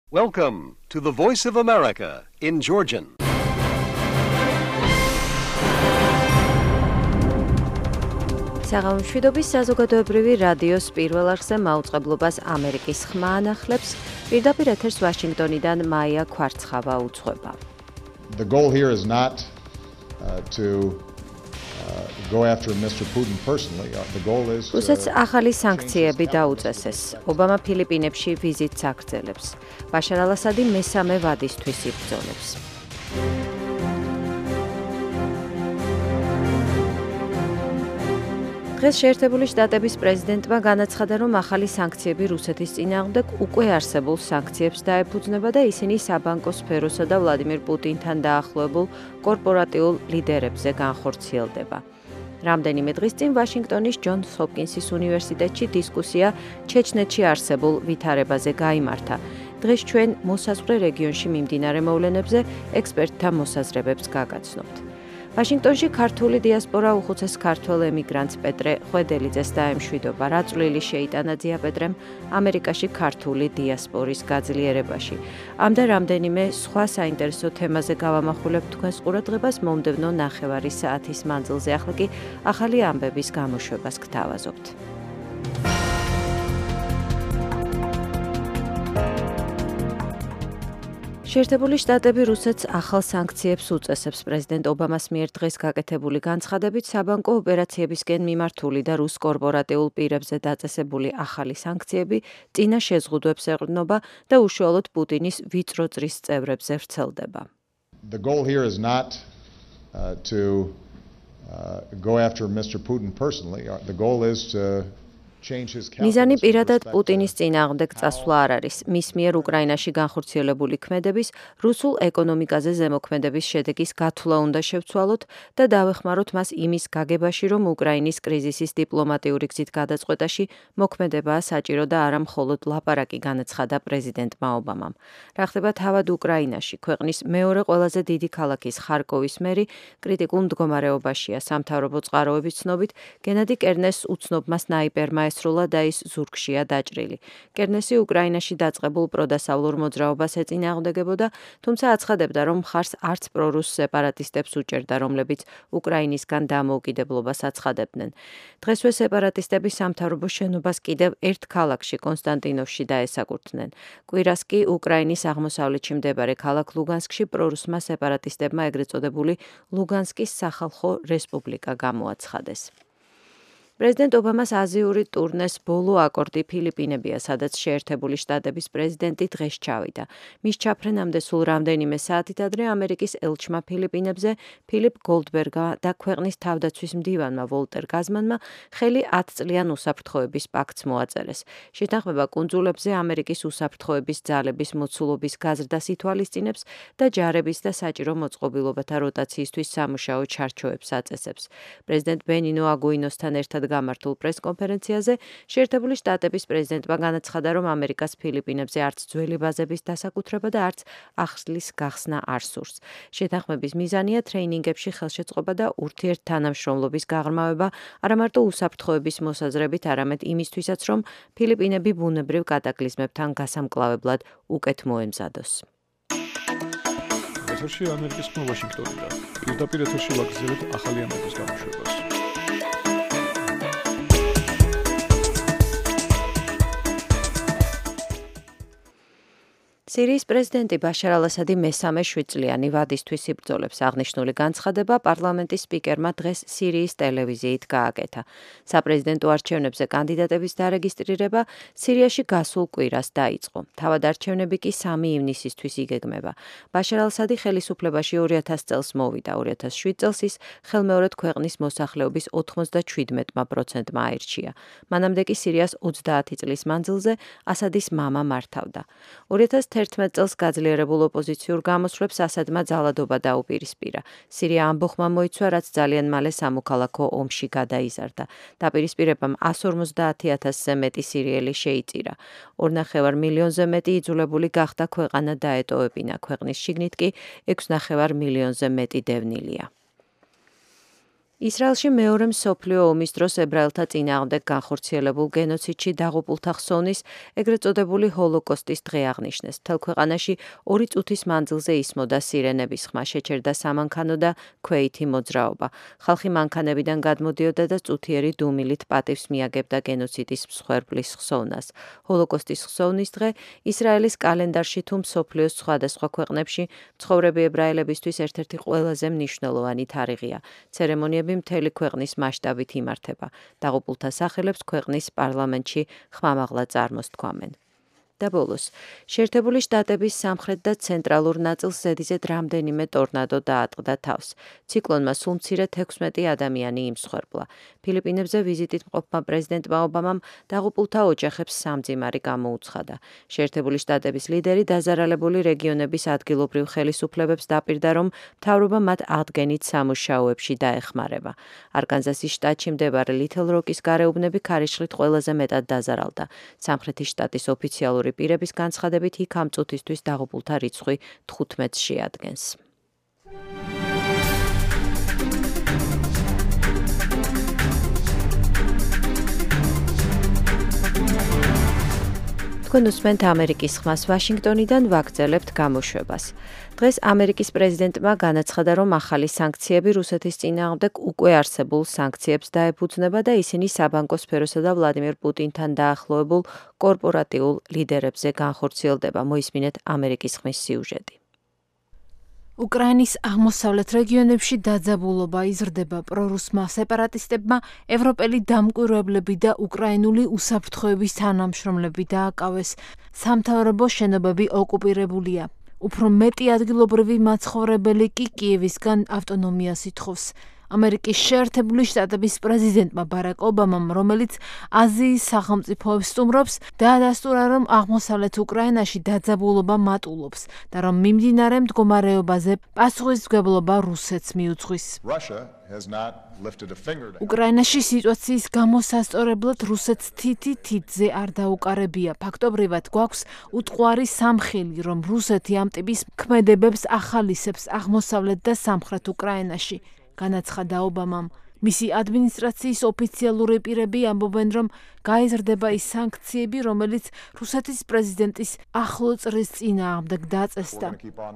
Welcome to the Voice of America in Georgian. საღამომშვიდობის საზოგადოებრივი რადიოს პირველ არხზე მაუწყებლობას ამერიკის ხმა ანახლებს, პირდაპირ ეთერს ვაშინგტონიდან მაია ქვარცხავა უძღვება. The goal here is not to go after Mr. Putin personally. The goal is რუსეთს ახალი სანქციები დაუწესეს. ობამა ფილიპინებში ვიზიტს აგრძელებს. ბაშარ ალ-ასადი მესამე ვადისთვის იბრძოლებს. დღეს შეერთებული შტატების პრეზიდენტმა განაცხადა, რომ ახალი სანქციები რუსეთის წინააღმდეგ უკვე არსებულ სანქციებს დაეფუძნება და ისინი საბანკო სფეროსა და ვლადიმირ პუტინთან დაახლოებულ კორპორატიულ ლიდერებზე განხორციელდება. რამდენიმე დღის წინ ვაშინგტონის ჯონს ჰოპკინსის უნივერსიტეტში დისკუსია ჩეჩნეთში არსებულ ვითარებაზე გაიმართა. დღეს ჩვენ მოსაზღვრე რეგიონში მიმდინარე მოვლენებზე ექსპერტთა მოსაზრებებს გაგაცნობთ. ვაშინგტონში ქართული დიასპორა უხუცეს ქართველ ემიგრანტს პეტრე ხვედელიძეს დაემშვიდობა, რა წვლილი შეიტანა დიაპეტრემ ამერიკაში ქართული დიასპორის გაძლიერებაში. ამ და რამდენიმე სხვა საინტერესო თემაზე გავამახვილებთ თქვენს ყურადღებას მომდევნო ნახევარი საათის მანძილზე. ახლა კი ახალი ამბების გამოშვებას გთავაზობთ. შეერთებული შტატები რუსეთს ახალ სანქციებს უწესებს. პრეზიდენტ ობამას მიერ დღეს გაკეთებული განცხადებით საბანკო ოპერაციებისკენ მიმართული და რუს კორპორატიულ პირებზე დაწესებული ახალი სანქციები წინა შეზღუდვებს ეყრდნობა და უშუალოდ პუტინის ვიწრო წრის წევრებზე ვრცელდება. The goal here is not to go after Mr. Putin personally. The goal is to მიზანი პირადად პუტინის წინააღმდეგ წასვლა არ არის. მის მიერ უკრაინაში განხორციელებული ქმედების რუსულ ეკონომიკაზე ზემოქმედების შედეგის გათვლა უნდა შევცვალოთ და დავეხმაროთ მას იმის გაგებაში, რომ უკრაინის კრიზისის დიპლომატიური გზით გადაწყვეტაში მოქმედებაა საჭირო და არა მხოლოდ ლაპარაკი, განაცხადა პრეზიდენტმა ობამამ. რა ხდება თავად უკრაინაში? ქვეყნის მეორე ყველაზე დიდი ქალაქის ხარკოვის მერი კრიტიკულ მდგომარეობაშია. სამთავრობო წყაროების ცნობით, გენადი კერნესს უცნობმა სნაიპერმა სრულად და ის ზურგშია დაჭრილი. კერნესი უკრაინაში დაწყებულ პროდასავლურ მოძრაობას ეწინააღმდეგებოდა, თუმცა აცხადებდა, რომ მხარს არც პრორუს სეპარატისტებს უჭერდა, რომლებიც უკრაინისგან დამოუკიდებლობას აცხადებდნენ. დღესვე სეპარატისტები სამთავრობო შენობას კიდევ ერთ ქალაქში, კონსტანტინოვში დაესაკურთნენ. კვირას კი უკრაინის აღმოსავლეთში მდებარე ქალაქ ლუგანსკში პრორუსმა სეპარატისტებმა ეგრეთ წოდებული ლუგანსკის სახალხო რესპუბლიკა გამოაცხადეს. პრეზიდენტ ობამას აზიური ტურნეს ბოლო აკორდი ფილიპინებია, სადაც შეერთებული შტატების პრეზიდენტი დღეს ჩავიდა. მის ჩაფრენამდე სულ რამდენიმე საათით ადრე ამერიკის ელჩმა ფილიპინებზე ფილიპ გოლდბერგმა და ქვეყნის თავდაცვის მდივანმა ვოლტერ გაზმანმა ხელი 10 წლიან უსაფრთხოების პაქტს მოაწერეს. შეთანხმება კუნძულებზე ამერიკის უსაფრთხოების ძალების მოცულობის გაზრდას ითვალისწინებს და ჯარების და საჭირო მოწყობილობათა როტაციისთვის სამუშაო ჩარჩოებს აწესებს. პრეზიდენტ ბენინო აგუინოსთან ერთად გამართულ პრესკონფერენციაზე შეერთებული შტატების პრეზიდენტმა განაცხადა, რომ ამერიკას ფილიპინებზე არც ძველი ბაზების დასაკუთრება და არც ახლის გახსნა არ სურს. შეთანხმების მიზანია ტრეინინგებში ხელშეწყობა და ურთიერთთანამშრომლობის გაღრმავება არა მარტო უსაფრთხოების მოსაზრებით, არამედ იმისთვისაც, რომ ფილიპინები ბუნებრივ კატაკლიზმებთან გასამკლავებლად უკეთ მოემზადოს. ეთერში ამერიკის ხმა ვაშინგტონიდან. პირდაპირ ეთერში ვაგრძელებთ ახალი ამბების გამოშვებას. სირიის პრეზიდენტი ბაშარ ალ-ასადი მესამე 7 წლიანი ვადისთვის იბრძოლებს. აღნიშნული განცხადება პარლამენტის სპიკერმა დღეს სირიის ტელევიზიით გააკეთა. საპრეზიდენტო არჩევნებზე კანდიდატების დარეგისტრირება სირიაში გასულ კვირას დაიწყო. თავად არჩევნები კი 3 ივნისისთვის იგეგმება. ბაშარ ალ-ასადი ხელისუფლებაში 2000 წელს მოვიდა. 2007 წელს ის ხელმეორედ ქვეყნის მოსახლეობის 97%-მა აირჩია. მანამდე კი სირიას 30 წლის მანძილზე ასადის მამა მართავდა. 2011 წელს გაძლიერებულ ოპოზიციურ გამოსვლებს ასადმა ძალადობა დაუპირისპირა. სირია ამბოხმა მოიცვა, რაც ძალიან მალე სამოქალაქო ომში გადაიზარდა. დაპირისპირებამ 150,000-ზე მეტი სირიელი შეიწირა. 2,5 მილიონზე მეტი იძულებული გახდა ქვეყანა დაეტოვებინა. ქვეყნის შიგნით კი 6,5 მილიონზე მეტი დევნილია. ისრაელში მეორე მსოფლიო ომის დროს ებრაელთა წინააღმდეგ განხორციელებულ გენოციდში დაღუპულთა ხსოვნის ეგრეთ წოდებული ჰოლოკოსტის დღე აღნიშნეს. მთელ ქვეყანაში 2 წუთის მანძილზე ისმოდა სირენების ხმა, შეჩერდა სამანქანო და ქვეითი მოძრაობა. ხალხი მანქანებიდან გადმოდიოდა და წუთიერი დუმილით პატივს მიაგებდა გენოციდის მსხვერპლის ხსოვნას. ჰოლოკოსტის ხსოვნის დღე ისრაელის კალენდარში თუ მსოფლიოს სხვადასხვა ქვეყნებში მცხოვრები ებრაელებისთვის ერთ-ერთი ყველაზე მნიშვნელოვანი თარიღია. ცერემონიები მთელი ქვეყნის მასშტაბით იმართება. დაღუპულთა სახელებს ქვეყნის პარლამენტში ხმამაღლა წარმოსთქვამენ. და ბოლოს, შეერთებული შტატების სამხრეთ და ცენტრალურ ნაწილს ზედიზედ რამდენიმე ტორნადო დაატყდა თავს. ციკლონმა სულ მცირედ 16 ადამიანი იმსხვერპლა. ფილიპინებზე ვიზიტით მყოფმა პრეზიდენტმა ობამამ დაღუპულთა ოჯახებს სამძიმარი გამოუცხადა. შეერთებული შტატების ლიდერი დაზარალებული რეგიონების ადგილობრივ ხელისუფლებებს დაპირდა, რომ მთავრობა მათ აღდგენით სამუშაოებში დაეხმარება. არკანზასის შტატში მდებარე ლითელ როკის გარეუბნები ქარიშხლით ყველაზე მეტად დაზარალდა. სამხრეთის შტატის ოფიციალური პირების განცხადებით იქ ამ წუთისთვის დაღუპულთა რიცხვი 15-ს შეადგენს. თქვენ უსმენთ ამერიკის ხმას ვაშინგტონიდან ვაგრძელებთ გამოშვებას. დღეს ამერიკის პრეზიდენტმა განაცხადა, რომ ახალი სანქციები რუსეთის წინააღმდეგ უკვე არსებულ სანქციებს დაეფუძნება და ისინი საბანკო სფეროსა და ვლადიმერ პუტინთან დაახლოებულ კორპორატიულ ლიდერებზე განხორციელდება. მოისმინეთ ამერიკის ხმის სიუჟეტი. უკრაინის აღმოსავლეთ რეგიონებში დაძაბულობა იზრდება პრორუსმა სეპარატისტებმა, ევროპელი დამკვირვებლები და უკრაინული უსაფრთხოების თანამშრომლები დააკავეს. სამთავრობო შენობები ოკუპირებულია. უფრო მეტი ადგილობრივი მაცხოვრებელი კი კიევისგან ავტონომიას ითხოვს. ამერიკის შეერთებული შტატების პრეზიდენტმა ბარაკ ობამამ, რომელიც აზიის სახელმწიფოებს სტუმრობს, დაადასტურა, რომ აღმოსავლეთ უკრაინაში დაძაბულობა მატულობს და რომ მიმდინარე მდგომარეობაზე პასუხისმგებლობა რუსეთს მიუძღვის. უკრაინაში სიტუაციის გამოსასწორებლად რუსეთს თითზე არ დაუკარებია. ფაქტობრივად გვაქვს უტყუარი სამხილი, რომ რუსეთი ამ ტიპის ქმედებებს ახალისებს აღმოსავლეთ და სამხრეთ უკრაინაში. განაცხადა ობამამ. მისი ადმინისტრაციის ოფიციალური პირები ამბობენ, რომ გაიზრდება ის სანქციები, რომელიც რუსეთის პრეზიდენტის ახლო წრის წინააღმდეგ დაწესდა.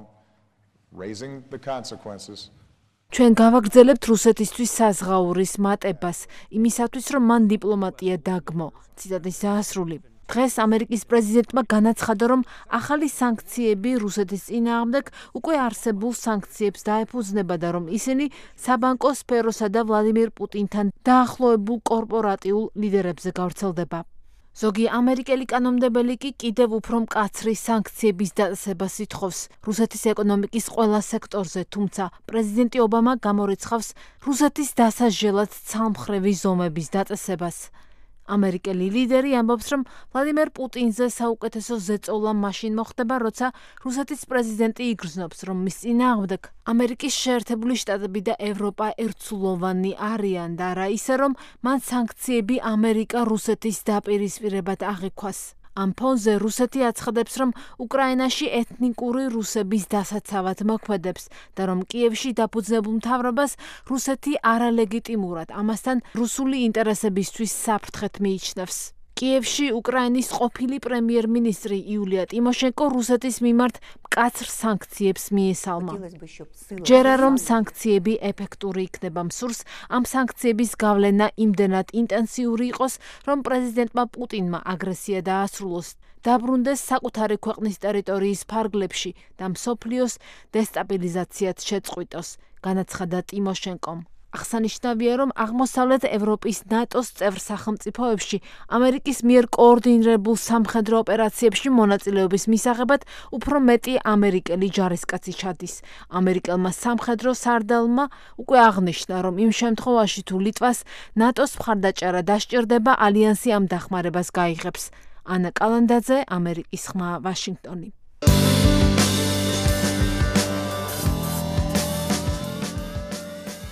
ჩვენ გავაგრძელებთ რუსეთისთვის საზღაურის მატებას, იმისათვის, რომ მან დიპლომატია დაგმო. ციტატის დაასრული. დღეს ამერიკის პრეზიდენტმა განაცხადა, რომ ახალი სანქციები რუსეთის წინააღმდეგ უკვე არსებულ სანქციებს დაეფუძნება და რომ ისინი საბანკო სფეროსა და ვლადიმერ პუტინთან დაახლოებულ კორპორატიულ ლიდერებზე გავრცელდება. ზოგი ამერიკელი კანონმდებელი კი კიდევ უფრო მკაცრი სანქციების დაწესებას ითხოვს რუსეთის ეკონომიკის ყველა სექტორზე, თუმცა პრეზიდენტი ობამა გამორიცხავს რუსეთის დასაჟელად ცალმხრივი ზომების დაწესებას. ამერიკელი ლიდერი ამბობს, რომ ვლადიმერ პუტინზე საუკეთესო ზეწოლა მაშინ მოხდება, როცა რუსეთის პრეზიდენტი იგრძნობს, რომ მის წინააღმდეგ ამერიკის შეერთებული შტატები და ევროპა ერთსულოვანი არიან და არა ისე, რომ მან სანქციები ამერიკა-რუსეთის დაპირისპირებად აღიქვას. ამ ფონზე რუსეთი აცხადებს, რომ უკრაინაში ეთნიკური რუსების დასაცავად მოქმედებს და რომ კიევში დაფუძნებულ მთავრობას რუსეთი არალეგიტიმურად, ამასთან რუსული ინტერესებისთვის საფრთხეთ მიიჩნევს. კიევში უკრაინის ყოფილი პრემიერ-მინისტრი იულია ტიმოშენკო რუსეთის მიმართ მკაცრ სანქციებს მიესალმა. ჯერა რომ სანქციები ეფექტური იქნება, მსურს ამ სანქციების გავლენა იმდენად ინტენსიური იყოს, რომ პრეზიდენტმა პუტინმა აგრესია დაასრულოს, დაბრუნდეს საკუთარი ქვეყნის ტერიტორიის ფარგლებში და მსოფლიოს დესტაბილიზაციად შეწყვიტოს, განაცხადა ტიმოშენკომ. აღსანიშნავია, რომ აღმოსავლეთ ევროპის ნატოს წევრ სახელმწიფოებში ამერიკის მიერ კოორდინირებულ სამხედრო ოპერაციებში მონაწილეობის მისაღებად უფრო მეტი ამერიკელი ჯარისკაცი ჩადის. ამერიკელმა სამხედრო სარდალმა უკვე აღნიშნა, რომ იმ შემთხვევაში თუ ლიტვას ნატოს მხარდაჭერა დასჭირდება, ალიანსი ამ დახმარებას გაიღებს. ანა კალანდაძე, ამერიკის ხმა, ვაშინგტონი.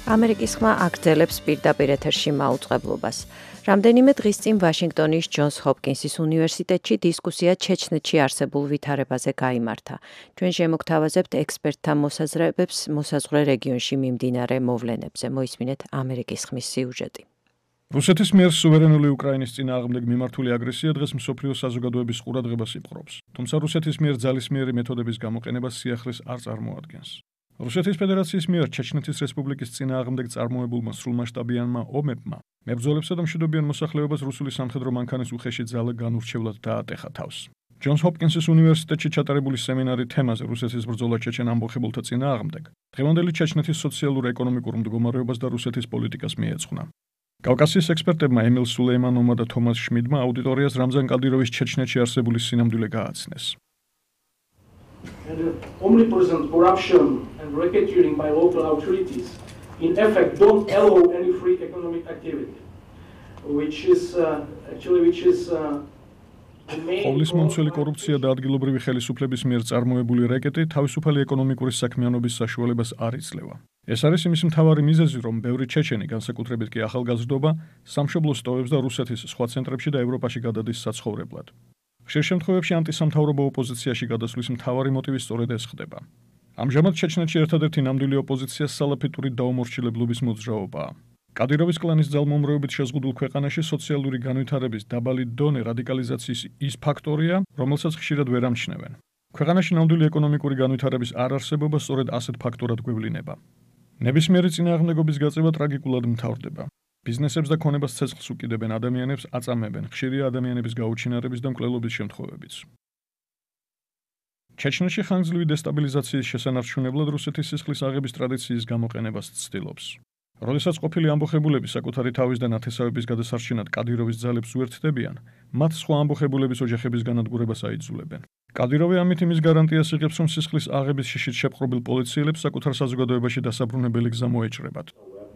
ამერიკის ხმა აგრძელებს პირდაპირ ეთერში მაუწყებლობას. რამდენიმე დღის წინ ვაშინგტონის ჯონს ჰოპკინსის უნივერსიტეტში დისკუსია ჩეჩნეთში არსებულ ვითარებაზე გაიმართა. ჩვენ შემოგთავაზებთ ექსპერტთა მოსაზრებებს მოსაზღვრე რეგიონში მიმდინარე მოვლენებზე. მოისმინეთ ამერიკის ხმის სიუჟეტი. რუსეთის მიერ სუვერენული უკრაინის წინააღმდეგ მიმართული აგრესია დღეს მსოფლიო საზოგადოების ყურადღებას იპყრობს. თუმცა რუსეთის მიერ ძალისმიერი მეთოდების გამოყენება სიახლის არ წარმოადგენს. რუსეთის ფედერაციის მიერ ჩეჩნეთის რესპუბლიკის წინააღმდეგ წარმოებულმა სრულმასშტაბიანმა ომებმა მებრძოლებსა და მშვიდობიან მოსახლეობას რუსული სამხედრო მანქანის უხეში ძალა განურჩევლად დაატეხა თავს. ჯონს ჰოპკინსის უნივერსიტეტში ჩატარებული სემინარი თემაზე რუსეთის ბრძოლა ჩეჩენ ამბოხებულთა წინააღმდეგ დღევანდელი ჩეჩნეთის სოციალურ-ეკონომიკურ მდგომარეობას და რუსეთის პოლიტიკას მიეძღვნა. კავკასიის ექსპერტებმა ემილ სულეიმანოვმა და თომას შმიდმა აუდიტორიას რამზან კადიროვის ჩეჩნეთში არსებული სინამდვილე გააცნეს. And omnipresent corruption and racketeering by local authorities in effect don't allow any free economic activity, which is ყოვლის მომცველი კორუფცია და ადგილობრივი ხელისუფლების მიერ წარმოებული რეკეტი თავისუფალი ეკონომიკური საქმიანობის საშუალებას არ იძლევა. ეს არის იმის მთავარი მიზეზი, რომ ბევრი ჩეჩენი, განსაკუთრებით კი ახალგაზრდობა, სამშობლოს ტოვებს და რუსეთის სხვა ცენტრებში და ევროპაში გადადის საცხოვრებლად. ხშირ შემთხვევებში ანტისამთავრობო ოპოზიციაში გადასვლის მთავარი მოტივი სწორედ ეს ხდება. ამჟამად ჩეჩნეთში ერთადერთი ნამდვილი ოპოზიცია სალაფიტური დაუმორჩილებლობის მოძრაობაა. კადიროვის კლანის ძალმომრეობით შეზღუდულ ქვეყანაში სოციალური განვითარების დაბალი დონე რადიკალიზაციის ის ფაქტორია, რომელსაც ხშირად ვერ ამჩნევენ. ქვეყანაში ნამდვილი ეკონომიკური განვითარების არ არსებობა სწორედ ასეთ ფაქტორად გვევლინება. ნებისმიერი წინააღმდეგობის გაწევა ტრაგიკულად მთავრდება. ბიზნესებს და ქონებას ცეცხლს უკიდებენ ადამიანებს, აწამებენ, ხშირია ადამიანების გაუჩინარების და მკვლელობის შემთხვევებიც. ჩეჩნეთში ხანგრძლივი დესტაბილიზაციის შესანარჩუნებლად რუსეთის სისხლის აღების ტრადიციის გამოყენებას ცდილობს. როდესაც ყოფილი ამბოხებულები საკუთარი თავის და ნათესავების გადასარჩენად კადიროვის ძალებს უერთდებიან, მათ სხვა ამბოხებულების ოჯახების განადგურებას აიძულებენ. კადიროვი ამით იმის გარანტიას იღებს, რომ სისხლის აღების შიშით შეპყრობილ პოლიციელებს საკუთარ საზოგადოებაში დასაბრუნებელი გზა მოეჭრებათ.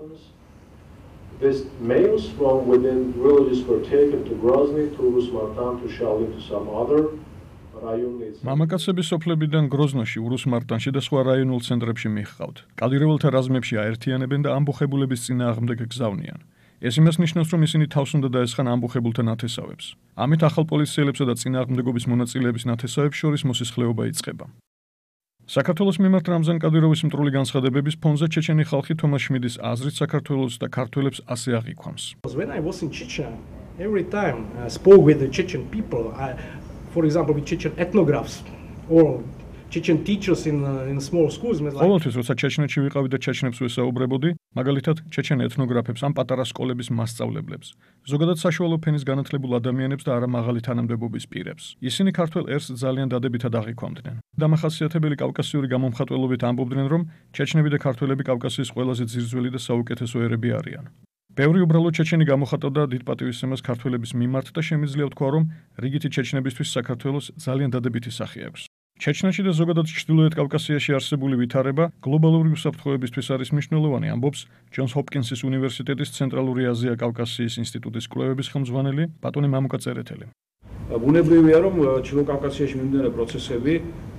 These males from within villages were taken to Grozny, to Urus-Martan, to Shalin, to some other რაიონის. მამაკაცები სოფლებიდან გროზნოში, ურუს-მარტანში და სხვა რაიონულ ცენტრებში მიჰყავთ. კადიროველთა რაზმებში აერთიანებენ და ამბოხებულების წინააღმდეგ გზავნიან. ეს იმას ნიშნავს, რომ ისინი თავს უნდა დაესხან ამბოხებულთა ნათესავებს. ამით ახალ პოლიციელებსა და წინააღმდეგობის მონაწილეების ნათესავებს შორის მოსისხლეობა იწყება. საქართველოს მიმართ რამზან კადიროვის მტრული განცხადებების ფონზე ჩეჩენი ხალხი თომას შმიდის აზრით საქართველოს და ქართველებს ასე აღიქვამს. When I was in Chechen, every time I spoke with the Chechen people, for example, with Chechen ethnographs or Chechen teachers in small schools. ყოველთვის, როცა ჩეჩნეთში ვიყავი და ჩეჩნებს ვესაუბრებოდი, მაგალითად, ჩეჩენ ეთნოგრაფებს ან პატარა სკოლების მასწავლებლებს, ზოგადად საშუალო ფენის განათლებულ ადამიანებს და არა მაღალი თანამდებობის პირებს. ისინი ქართველ ერს ძალიან დადებითად აღიქვამდნენ. დამახასიათებელი კავკასიური გამომხატველობით ამბობდნენ, რომ ჩეჩნები და ქართველები კავკასიის ყველაზე ძირძველი და საუკეთესო ერები არიან. ბევრი უბრალო ჩეჩენი გამოხატავდა დიდ პატივისცემას ქართველების მიმართ და შემიძლია ვთქვა, რომ რიგითი ჩეჩნებისთვის საქართველოს ძალიან დადებითი სახე აქვს. ჩეჩნეთში და ზოგადად ჩრდილოეთ კავკასიაში არსებული ვითარება გლობალური უსაფრთხოებისთვის არის მნიშვნელოვანი, ამბობს ჯონს ჰოპკინსის უნივერსიტეტის ცენტრალური აზია-კავკასიის ინსტიტუტის კვლევების ხელმძღვანელი ბატონი მამუკა წერეთელი. ბუნებრივია, რომ ჩრდილო კავკასიაში მიმდინარე პროცესები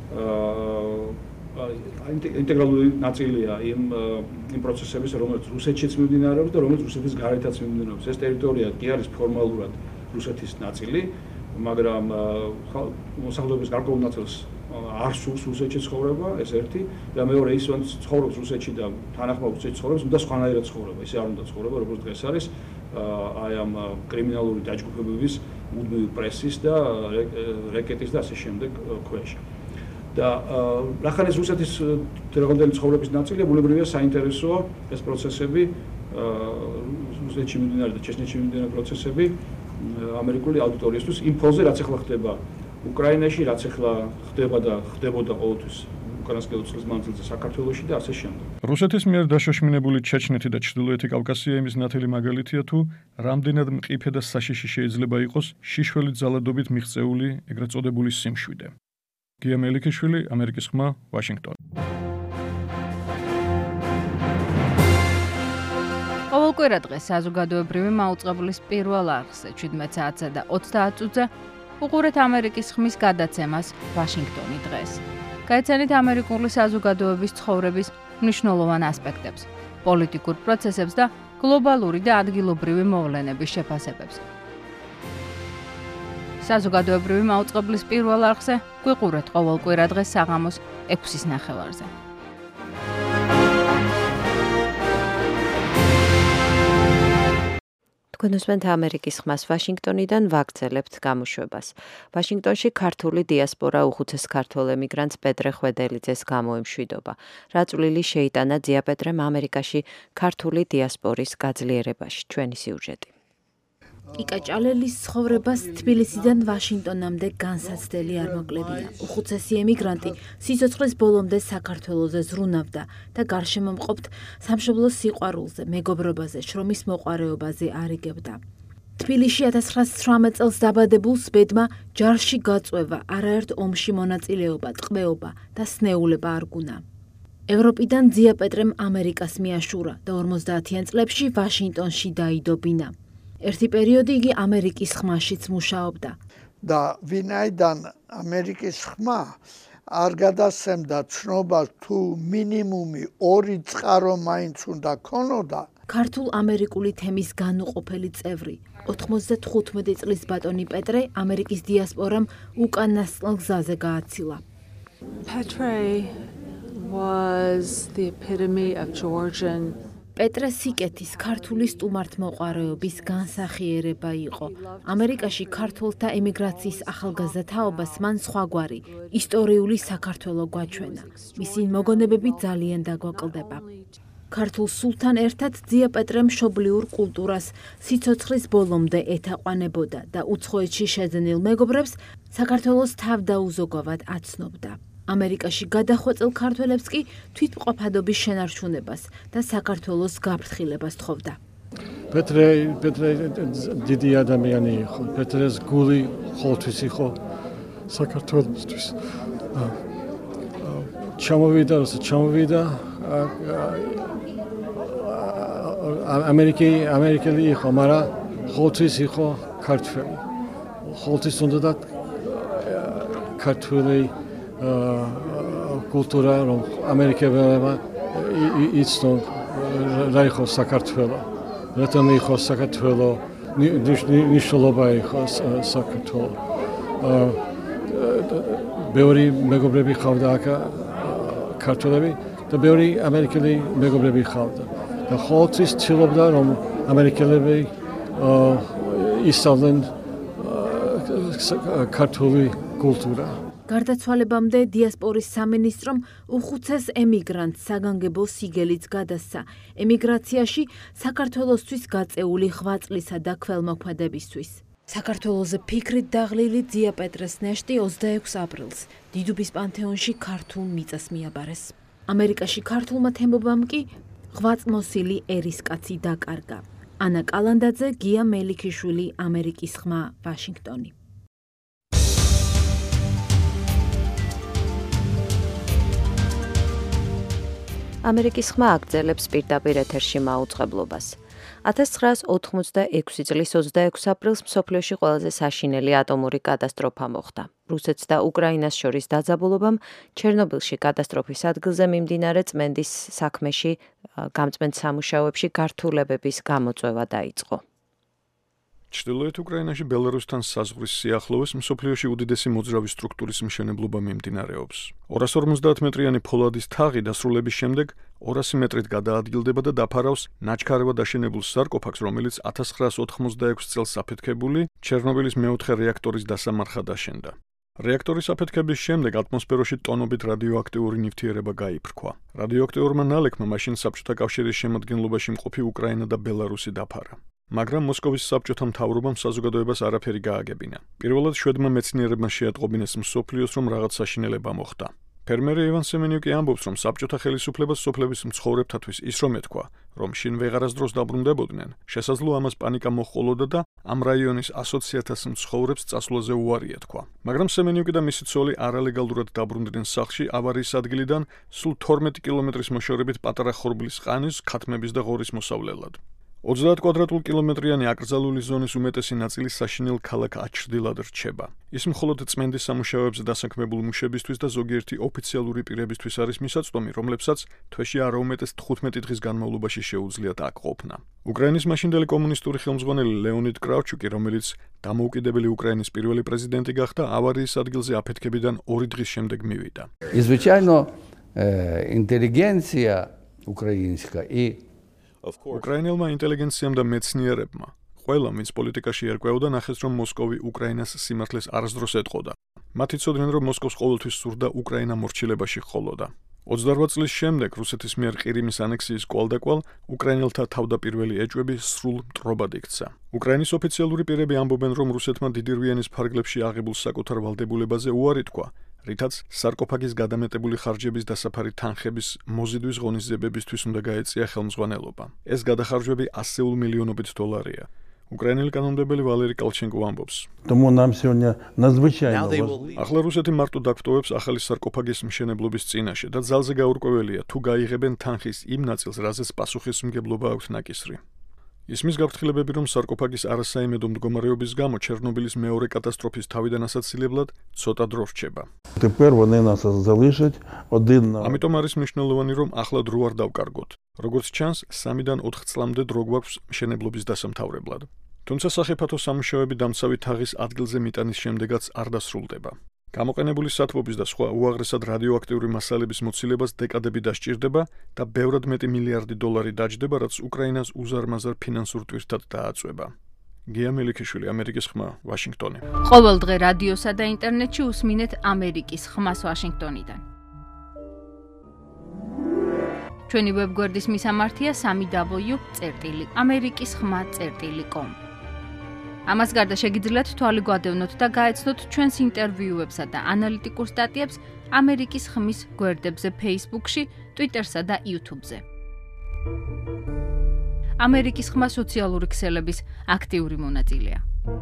ინტეგრალური ნაწილია იმ პროცესების, რომელიც რუსეთშიც მიმდინარეობს და რომელიც რუსეთის გარეთაც მიმდინარეობს. ეს ტერიტორია კი არის ფორმალურად რუსეთის ნაწილი, მაგრამ მოსახლეობის გარკვეულ ნაწილს არ სურს რუსეთში ცხოვრება, ეს ერთი, და მეორე ის, ვინც ცხოვრობს რუსეთში და თანახმად რუსეთში ცხოვრობს, უნდა სხვანაირად ცხოვრება, ისე არ უნდა ცხოვრება, როგორც დღეს არის აი ამ კრიმინალური დაჯგუფებების, მუდმივი პრესის და რეკეტის და ასე შემდეგ ქვეშ. და რახან ეს რუსეთის დღევანდელი ცხოვრების ნაწილია, ბუნებრივია საინტერესოა ეს პროცესები, რუსეთში მიმდინარე და ჩეჩნეთში მიმდინარე პროცესები ამერიკული აუდიტორიისთვის იმ ფონზე, რაც ახლა ხდება უკრაინაში, რაც ახლა ხდება და ხდებოდა ყოველთვის უკანასკნელ წლის მანძილზე საქართველოში და ასე შემდეგ. რუსეთის მიერ დაშოშმინებული ჩეჩნეთი და ჩრდილოეთი კავკასია იმის ნათელი მაგალითია, თუ რამდენად მყიფე და საშიში შეიძლება იყოს შიშველი ძალადობით მიღწეული ეგრეთ წოდებული სიმშვიდე. გია მელიქიშვილი, ამერიკის ხმა, ვაშინგტონი. ყოველკვირა დღეს საზოგადოებრივი მაუწყებლის პირველ არხზე 17 საათსა და 30 წუთზე უყურეთ ამერიკის ხმის გადაცემას ვაშინგტონი დღეს. გაიცანით ამერიკული საზოგადოების ცხოვრების მნიშვნელოვან ასპექტებს. პოლიტიკურ პროცესებს და გლობალური და ადგილობრივი მოვლენების შეფასებებს. საზოგადოებრივი მაუწყებლის პირველ არხზე გვიყურეთ ყოველ კვირა დღეს საღამოს 6:30-ზე. თქვენ უსმენთ ამერიკის ხმას ვაშინგტონიდან ვაგრძელებთ გამოშვებას. ვაშინგტონში ქართული დიასპორა უხუცეს ქართველ ემიგრანტს პეტრე ხვედელიძეს გამოემშვიდობა. რა წვლილი შეიტანა ძია პეტრემ ამერიკაში ქართული დიასპორის გაძლიერებაში? ჩვენი სიუჟეტი. კიკა ჭალელის ცხოვრებას თბილისიდან ვაშინგტონამდე განსაცდელი არ მოკლებია. უხუცესი ემიგრანტი სიცოცხლის ბოლომდე საქართველოზე ზრუნავდა და გარშემო მყოფთ სამშობლოს სიყვარულზე, მეგობრობაზე, შრომის მოყვარეობაზე არიგებდა. თბილისში 1918 წელს დაბადებულს ბედმა ჯარში გაწვევა, არაერთ ომში მონაწილეობა, ტყვეობა და სნეულება არ გუნა. ევროპიდან ძია პეტრემ ამერიკას მიაშურა და 50-იან წლებში ვაშინგტონში დაიდობინა. ერთი პერიოდი იგი ამერიკის ხმაშიც მუშაობდა. და ვინაიდან ამერიკის ხმა არ გადასცემდა ცნობას თუ მინიმუმი 2 წყარო მაინც უნდა ქონოდა. ქართულ ამერიკული თემის განუყოფელი წევრი, 95 წლის ბატონი პეტრე ამერიკის დიასპორამ უკანასკნელ გზაზე გააცილა. Petre was the epitome of Georgian პეტრე სიკეთის ქართული სტუმართმოყვარეობის განსახიერება იყო. ამერიკაში ქართველთა ემიგრაციის ახალგაზრდა თაობას მან სხვაგვარი ისტორიული საქართველო გვაჩვენა. მისი მოგონებები ძალიან დაგვაკლდება. ქართულ სულთან ერთად ძია პეტრე მშობლიურ კულტურას სიცოცხლის ბოლომდე ეთაყვანებოდა და უცხოეთში შეძენილ მეგობრებს საქართველოს თავდაუზოგავად აცნობდა. ამერიკაში გადახვეწილ ქართველებს კი თვითმყოფადობის შენარჩუნებას და საქართველოს გაფრთხილებას თხოვდა. პეტრე დიდი ადამიანი იყო. პეტრეს გული ყოველთვის იყო საქართველოსთვის. ჩამოვიდა ამერიკელი იყო, მაგრამ ყოველთვის იყო ქართველი. ყოველთვის უნდა ქართველი კულტურა რომ ამერიკელებმა იცნონ რა იყო საქართველო. რატომ იყო საქართველო ნიშნულობა იყო საქართველო. ბევრი მეგობრები ხავდა აქ ქართველები და ბევრი ამერიკელი მეგობრები ხავდა. და ყოველთვის ცდილობდა რომ ამერიკელები ისწავლენ ქართული კულტურა. გარდაცვალებამდე დიასპორის სამინისტრომ უხუცეს ემიგრანტს საგანგებო სიგელიც გადასცა. ემიგრაციაში საქართველოსთვის გაწეული 8 წლისა და ქველმოქმედებისთვის. საქართველოზე ფიქრით დაღლილი ძია პეტრეს ნეშტი 26 აპრილს დიდუბის პანთეონში ქართულ მიწას მიაბარეს. ამერიკაში ქართულმა თემობამ კი ღვაწმოსილი ერისკაცი დაკარგა. ანა კალანდაძე, გია მელიქიშვილი, ამერიკის ხმა, ვაშინგტონი. ამერიკის ხმა აგრძელებს პირდაპირ ეთერში მაუწყებლობას. 1986 წლის 26 აპრილს მსოფლიოში ყველაზე საშინელი ატომური კატასტროფა მოხდა. რუსეთს და უკრაინას შორის დაძაბულობამ ჩერნობილში კატასტროფის ადგილზე მიმდინარე წმენდის საქმეში გამწმენთ სამუშაოებში გართულებების გამოწვევა დაიწყო. ჩრდილოეთ უკრაინაში ბელარუსთან საზღვრის სიახლოვეს მსოფლიოში უდიდესი მოძრავი სტრუქტურის მშენებლობა მიმდინარეობს. 250 მეტრიანი ფოლადის თაღი დასრულების შემდეგ 200 მეტრით გადაადგილდება და დაფარავს ნაჩქარევად აშენებულ სარკოფაგს, რომელიც 1986 წელს საფეთქებული ჩერნობილის მეოთხე რეაქტორის დასამარხად აშენდა. რეაქტორის საფეთქების შემდეგ ატმოსფეროში ტონობით რადიოაქტიური ნივთიერება გაიფრქვა. რადიოაქტიურმა ნალექმა მაშინ საბჭოთა კავშირის შემადგენლობაში მყოფი უკრაინა და ბელარუსი დაფარა. მაგრამ მოსკოვის საბჭოთა მთავრობამ საზოგადოებას არაფერი გააგებინა. პირველად შვედმა მეცნიერებმა შეატყობინეს მსოფლიოს, რომ რაღაც საშინელება მოხდა. ფერმერი ივან სემენიუკი ამბობს, რომ საბჭოთა ხელისუფლებას სოფლების მცხოვრებთათვის ის რომ ეთქვა, რომ შინ ვეღარასდროს დაბრუნდებოდნენ, შესაძლოა ამას პანიკა მოჰყოლოდა და ამ რაიონის 100,000 მცხოვრებს წასვლაზე უარი ეთქვა. მაგრამ სემენიუკი და მისი ცოლი არალეგალურად დაბრუნდნენ სახლში ავარიის ადგილიდან სულ 12 კილომეტრის მოშორებით პატარა ხორბლის ყანის, ქათმების და ღორის მოსავლელად. 30 კვადრატულ კილომეტრიანი აკრძალული ზონის უმეტესი ნაწილი საშინელ ქალაქ აჩრდილად რჩება. ის მხოლოდ წმენდის სამუშაოებზე დასაქმებულ მუშებისთვის და ზოგიერთი ოფიციალური პირებისთვის არის მისაწვდომი, რომლებსაც თვეში არაუმეტეს 15 დღის განმავლობაში შეუძლიათ აქ ყოფნა. უკრაინის მაშინდელი კომუნისტური ხელმძღვანელი ლეონიდ კრავჩუკი, რომელიც დამოუკიდებელი უკრაინის პირველი პრეზიდენტი გახდა, ავარიის ადგილზე აფეთქებიდან 2 დღის შემდეგ მივიდა. І, звичайно, ინტელიგენცია უკრაინსკა і უკრაინელმა ინტელიგენციამ და მეცნიერებმა ყველა, ვინც პოლიტიკაში ერკვეოდა, ნახეს, რომ მოსკოვი უკრაინას სიმართლეს არასდროს ეტყოდა. მათი ცოდნენ, რომ მოსკოვს ყოველთვის სურდა უკრაინა მორჩილებაში ხოლოდა. 28 წლის შემდეგ რუსეთის მიერ ყირიმის ანექსიის კვალდაკვალ უკრაინელთა თავდაპირველი ეჭვები სრულ მტრობად იქცა. უკრაინის ოფიციალური პირები ამბობენ, რომ რუსეთმა დიდი რვიანის ფარგლებში აღებულ საკუთარ ვალდებულებაზე უარი თქვა, რითაც სარკოფაგის გადამეტებული ხარჯების დასაფარი თანხების მოზიდვის ღონისძიებებისთვის უნდა გაეწია ხელმძღვანელობა. ეს გადახარჯვები 100 მილიონობით დოლარია. უკრაინელი კანონმდებელი ვალერი კალჩენკო ამბობს. Тому нам сегодня надзвычайно ახლა რუსეთი მარტო დაგვტოვებს ახალი სარკოფაგის მშენებლობის წინაშე და ძალზე გაურკვეველია თუ გაიღებენ თანხის იმ ნაწილს, რაზეც პასუხისმგებლობა აქვს ნაკისრი. ისმის გაფრთხილებები, რომ სარკოფაგის არასაიმედო მდგომარეობის გამო ჩერნობილის მეორე კატასტროფის თავიდან ასაცილებლად ცოტა დრო რჩება. Тепер вони нас залишать один на ამიტომ არის მნიშვნელოვანი, რომ ახლა დრო არ დავკარგოთ. როგორც ჩანს, 3-დან 4 წლამდე დრო გვაქვს მშენებლობის დასამთავრებლად. თუმცა სახიფათო სამუშაოები დამცავი თაღის ადგილზე მიტანის შემდეგაც არ დასრულდება. გამოყენებული სათბობის და სხვა უაღრესად რადიოაქტიური მასალების მოცილებას დეკადები დასჭირდება და ბევრად მეტი მილიარდი დოლარი დაჯდება, რაც უკრაინას უზარმაზარ ფინანსურ ტვირთად დააწვება. გია მელიქიშვილი, ამერიკის ხმა, ვაშინგტონი. ყოველ დღე რადიოსა და ინტერნეტში უსმინეთ ამერიკის ხმას ვაშინგტონიდან. ჩვენი ვებგვერდის მისამართია www.amerikiskhma.com. ამას გარდა შეგიძლიათ თვალი გვადევნოთ და გაეცნოთ ჩვენს ინტერვიუებსა და ანალიტიკურ სტატიებს ამერიკის ხმის გვერდებზე Facebook-ში, Twitter-სა და YouTube-ზე. ამერიკის ხმა სოციალური ქსელების აქტიური მონაწილეა.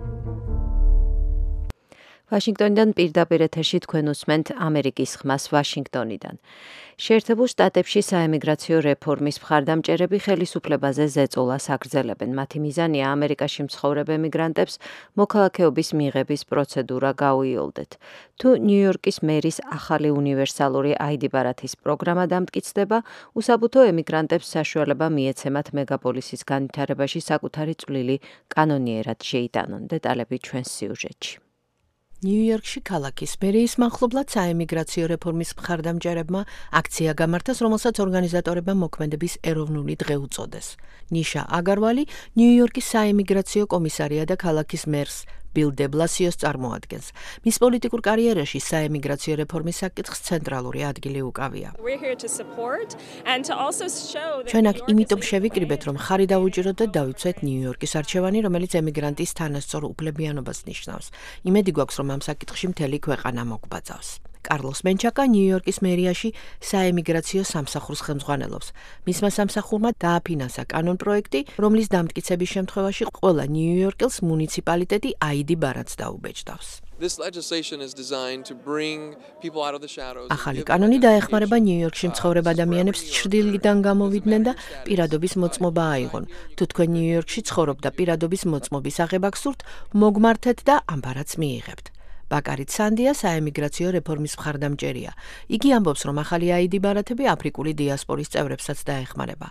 ვაშინგტონიდან პირდაპირ ეთერში თქვენ უსმენთ ამერიკის ხმას ვაშინგტონიდან. შეერთებულ შტატებში საემიგრაციო რეფორმის მხარდამჭერები ხელისუფლებაზე ზეწოლას აგრძელებენ. მათი მიზანია ამერიკაში მცხოვრებ ემიგრანტებს მოქალაქეობის მიღების პროცედურა გაუიოლდეთ. თუ ნიუ-იორკის მერის ახალი უნივერსალური ID ბარათის პროგრამა დამტკიცდება, უსაბუთო ემიგრანტებს საშუალება მიეცემათ მეგაპოლისის განვითარებაში საკუთარი წვლილი კანონიერად შეიტანონ. დეტალები ჩვენს სიუჟეტში. ნიუ-იორკში ქალაქის მერიის მახლობლად საემიგრაციო რეფორმის მხარდამჭერებმა აქცია გამართეს, რომელსაც ორგანიზატორებმა მოქმედების ეროვნული დღე უწოდეს. ნიშა აგარვალი ნიუ-იორკის საემიგრაციო კომისარია და ქალაქის მერს ბილ დე ბლასიოს წარმოადგენს. მის პოლიტიკურ კარიერაში საემიგრაციო რეფორმის საკითხს ცენტრალური ადგილი უკავია. ჩვენ აქ იმიტომ შევიკრიბეთ, რომ ხარი დავუჭიროთ და დავიცვეთ ნიუ-იორკის არჩევანი, რომელიც ემიგრანტის თანასწორ უფლებიანობას ნიშნავს. იმედი გვაქვს, რომ ამ საკითხში მთელი ქვეყანა მოგვბაძავს. კარლოს მენჩაკა ნიუ-იორკის მერიაში საემიგრაციო სამსახურს ხელმძღვანელობს. მისმა სამსახურმა დააფინანსა კანონპროექტი, რომლის დამტკიცების შემთხვევაში ყველა ნიუ-იორკელს მუნიციპალიტეტი ID ბარათს დაუბეჭდავს. ახალი კანონი დაეხმარება ნიუ-იორკში მცხოვრებ ადამიანებს ჩრდილიდან გამოვიდნენ და პირადობის მოწმობა აიღონ. თუ თქვენ ნიუ-იორკში ცხოვრობთ და პირადობის მოწმობის აღება გსურთ, მოგმართეთ და ამ ბარათს მიიღებთ. ბაკარით სანდია საემიგრაციო რეფორმის მხარდამჭერია. იგი ამბობს, რომ ახალი ID ბარათები აფრიკული დიასპორის წევრებსაც დაეხმარება.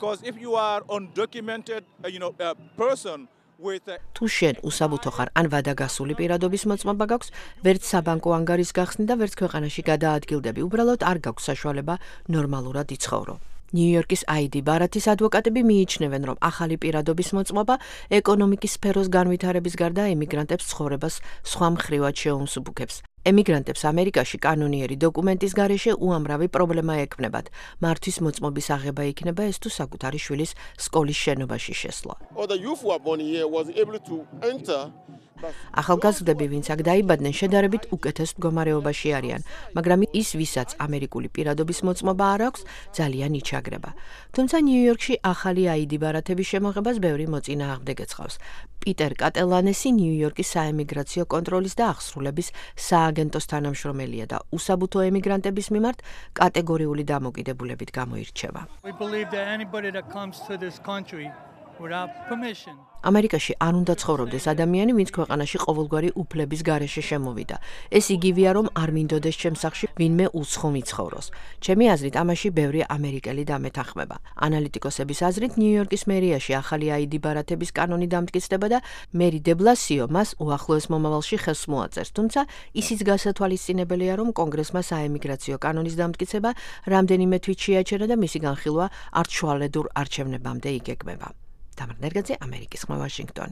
თუ შენ უსაბუთო ხარ ან ვადაგასული პირადობის მოწმობა გაქვს, ვერც საბანკო ანგარის გახსნი და ვერც ქვეყანაში გადაადგილდები, უბრალოდ არ გაქვს საშუალება ნორმალურად იცხოვრო. ნიუ-იორკის ID ბარათის ადვოკატები მიიჩნევენ, რომ ახალი პირადობის მოწმობა ეკონომიკის სფეროს განვითარების გარდა ემიგრანტებს ცხოვრებას სხვა მხრივად შეუმსუბუქებს. ემიგრანტებს ამერიკაში კანონიერი დოკუმენტის გარეშე უამრავი პრობლემა ექმნებათ. მართვის მოწმობის აღება იქნება ეს თუ საკუთარი შვილის სკოლის შენობაში შესვლა. ახალგაზრდები, ვინც აქ დაიბადნენ, შედარებით უკეთეს მდგომარეობაში არიან, მაგრამ ის, ვისაც ამერიკული პირადობის მოწმობა არ აქვს, ძალიან იჩაგრება. თუმცა ნიუ-იორკში ახალი ID ბარათების შემოღებას ბევრი მოწინააღმდეგე გეცხავს. პიტერ კატელანესი ნიუ-იორკის საემიგრაციო კონტროლის და აღსრულების სააგენტოს თანამშრომელია და უსაბუთო ემიგრანტების მიმართ კატეგორიული დამოკიდებულებით გამოირჩევა. without permission. ამერიკაში არ უნდა ცხოვრობდეს ადამიანი, ვინც ქვეყანაში ყოველგვარი უფლების გარეშე შემოვიდა. ეს იგივეა, რომ არ მინდოდეს ჩემს სახლში ვინმე უცხო მიცხოვროს. ჩემი აზრით, ამაში ბევრი ამერიკელი დამეთანხმება. ანალიტიკოსების აზრით, ნიუ-იორკის მერიაში ახალი ID ბარათების კანონი დამტკიცდება და მერი დე ბლასიო მას უახლოეს მომავალში ხელს მოაწერს. თუმცა ისიც გასათვალისწინებელია, რომ კონგრესმა საემიგრაციო კანონის დამტკიცება რამდენიმე თვით შეაჩერა და მისი განხილვა არჩევალედურ არჩევნებამდე იგეგმება. Tamar Nergadze, Amerikis ხმა ვაშინგტონი.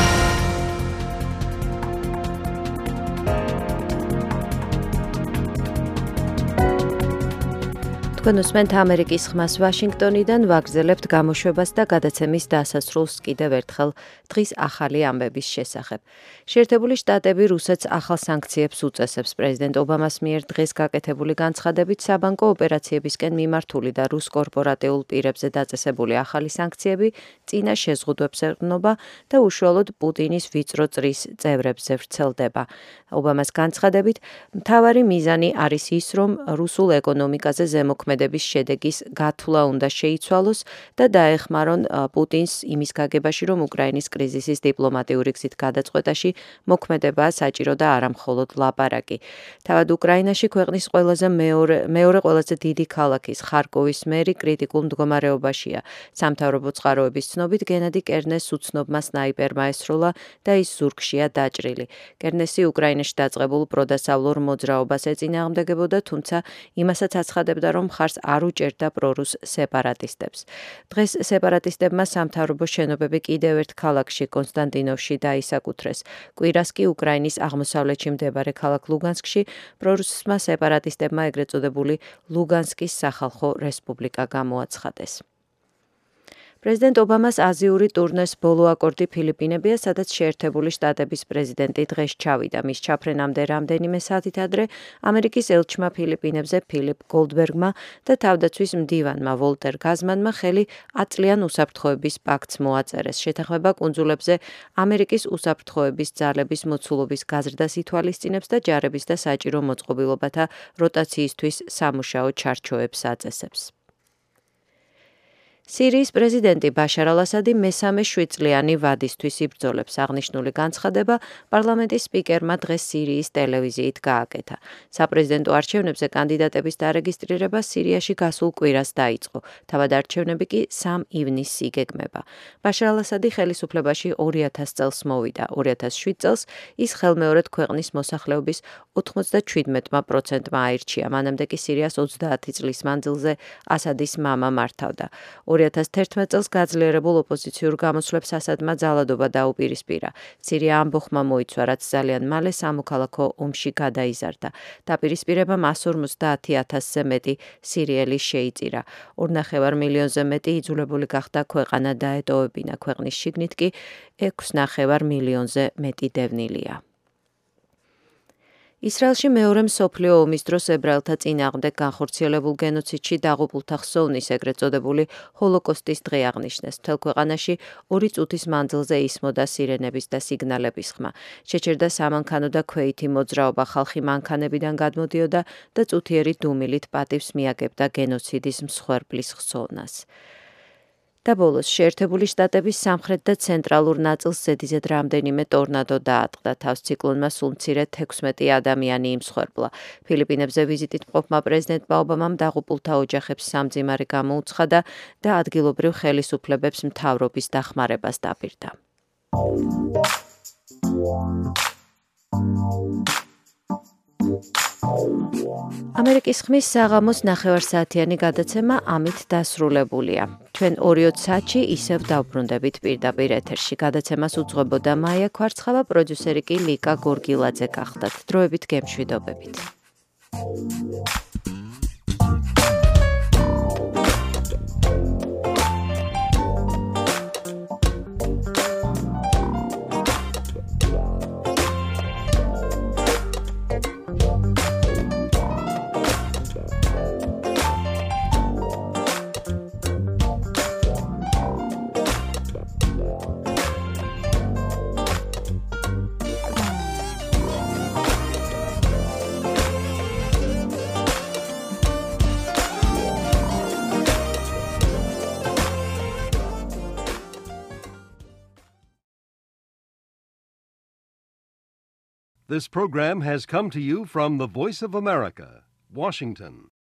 თქვენ უსმენთ ამერიკის ხმას ვაშინგტონიდან, ვაგრძელებთ გამოშვებას და გადაცემის დასასრულს კიდევ ერთხელ დღის ახალი ამბების შესახებ. შეერთებული შტატები რუსეთს ახალ სანქციებს უწესებს. პრეზიდენტ ობამას მიერ დღეს გაკეთებული განცხადებით საბანკო ოპერაციებისკენ მიმართული და რუს კორპორატიულ პირებზე დაწესებული ახალი სანქციები წინა შეზღუდვებს ეყრდნობა და უშუალოდ პუტინის ვიწრო წრის წევრებზე ვრცელდება. ობამას განცხადებით, მთავარი მიზანი არის ის, რომ რუსულ ეკონომიკაზე ზემოქმედების შედეგის გათვლა უნდა შეიცვალოს და დაეხმარონ პუტინს იმის გაგებაში, რომ უკრაინის კრიზისის დიპლომატიური გზით გადაწყვეტაში მოქმედებაა საჭირო და არა მხოლოდ ლაპარაკი. თავად უკრაინაში ქვეყნის მეორე ყველაზე დიდი ქალაქის ხარკოვის მერი კრიტიკულ მდგომარეობაშია. სამთავრობო წყაროების ცნობით, გენადი კერნეს უცნობმა სნაიპერმა ესროლა და ის ზურგშია დაჭრილი. კერნესი უკრაინაში დაწყებულ პროდასავლურ მოძრაობას ეწინააღმდეგებოდა, თუმცა იმასაც აცხადებდა, რომ მხარს არ უჭერდა პრორუს სეპარატისტებს. დღეს სეპარატისტებმა სამთავრობო შენობები კიდევ ერთ ქალაქში კონსტანტინოვში დაისაკუთრეს. კვირას კი უკრაინის აღმოსავლეთში მდებარე ქალაქ ლუგანსკში პრორუსმა სეპარატისტებმა ეგრეთ წოდებული ლუგანსკის სახალხო რესპუბლიკა გამოაცხადეს. პრეზიდენტ ობამას აზიური ტურნეს ბოლო აკორდი ფილიპინებია, სადაც შეერთებული შტატების პრეზიდენტი დღეს ჩავიდა. მის ჩაფრენამდე რამდენიმე საათით ადრე ამერიკის ელჩმა ფილიპინებზე ფილიპ გოლდბერგმა და თავდაცვის მდივანმა ვოლტერ გაზმანმა ხელი 10 წლიან უსაფრთხოების პაქტს მოაწერეს. შეთანხმება კუნძულებზე ამერიკის უსაფრთხოების ძალების მოცულობის გაზრდას ითვალისწინებს და ჯარების და საჭირო მოწყობილობათა როტაციისთვის სამუშაო ჩარჩოებს აწესებს. სირიის პრეზიდენტი ბაშარ ალ-ასადი მესამე 7 წლიანი ვადისთვის იბრძოლებს. აღნიშნული განცხადება პარლამენტის სპიკერმა დღეს სირიის ტელევიზიით გააკეთა. საპრეზიდენტო არჩევნებზე კანდიდატების დარეგისტრირება სირიაში გასულ კვირას დაიწყო. თავად არჩევნები კი 3 ივნისს იგეგმება. ბაშარ ალ-ასადი ხელისუფლებაში 2000 წელს მოვიდა. 2007 წელს ის ხელმეორედ ქვეყნის მოსახლეობის 97%-მა აირჩია. მანამდე კი სირიას 30 წლის მანძილზე ასადის მამა მართავდა. 2011 წელს გაძლიერებულ ოპოზიციურ გამოსვლებს ასადმა ძალადობა დაუპირისპირა. სირია ამბოხმა მოიცვა, რაც ძალიან მალე სამოქალაქო ომში გადაიზარდა. დაპირისპირებამ 150,000-ზე მეტი სირიელი შეიწირა. 2,5 მილიონზე მეტი იძულებული გახდა ქვეყანა დაეტოვებინა. ქვეყნის შიგნით კი 6,5 მილიონზე მეტი დევნილია. ისრაელში მეორე მსოფლიო ომის დროს ებრაელთა წინააღმდეგ განხორციელებულ გენოციდში დაღუპულთა ხსოვნის ეგრეთ წოდებული ჰოლოკოსტის დღე აღნიშნეს. მთელ ქვეყანაში 2 წუთის მანძილზე ისმოდა სირენების და სიგნალების ხმა. შეჩერდა სამანქანო და ქვეითი მოძრაობა, ხალხი მანქანებიდან გადმოდიოდა და წუთიერი დუმილით პატივს მიაგებდა გენოციდის მსხვერპლის ხსოვნას. და ბოლოს შეერთებული შტატების სამხრეთ და ცენტრალურ ნაწილს ზედიზედ რამდენიმე ტორნადო დაატყდა. თავს ციკლონმა სულ მცირე 16 ადამიანი იმსხვერპლა. ფილიპინებზე ვიზიტით მყოფმა პრეზიდენტმა ობამამ დაღუპულთა ოჯახებს სამძიმარი გამოუცხადა და ადგილობრივ ხელისუფლებებს მთავრობის დახმარებას დაპირდა. ამერიკის ხმის საღამოს 9 საათიანი გადაცემა ამით დასრულებულია. ჩვენ 2 საათში ისევ დავბრუნდებით პირდაპირ ეთერში. გადაცემას უძღვებოდა მაია ქვარცხავა, პროდიუსერი კი ლიკა გორგილაძე გახდათ. დროებით გემშვიდობებით. This program has come to you from the Voice of America, Washington.